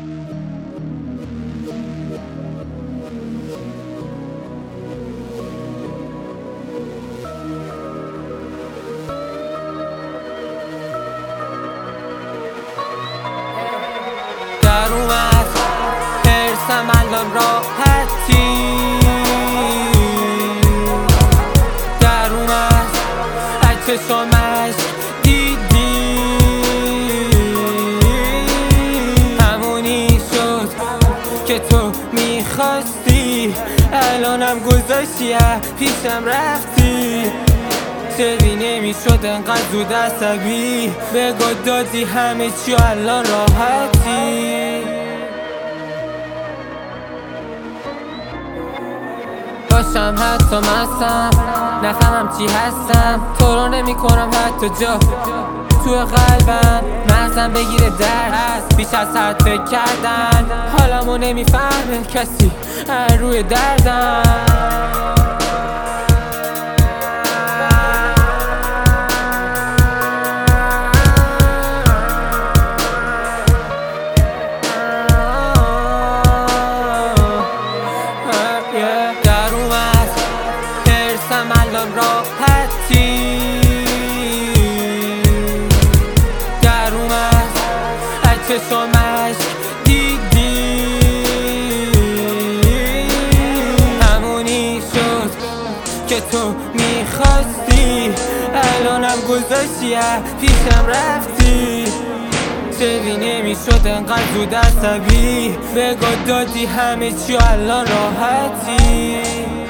در اومد حرسم الان راحتی، در اومد از چشمش دیدی، همونی شد که تو میخواستی، الانم گذاشتی پیشم رفتی. چرا نمیشد انقدر زود عصبی، بگو دادی همه چی الان راحتی. باشم حتی مستم، نفهمم چی هستم، تو رو نمی کنم حتی جا تو قلبم. مغزم بگیره درد بیش از حد فکر کردن، حالمو نمیفهمه کسی روی دردم. در اومد حرسم الان راحتی، در اومد از چشمش دیدی، همونی شد که تو میخواستی، الانم گذاشتی پیشم رفتی. چرا نمیشد انقدر زود عصبی، بگو دادی همه چی الان راحتی.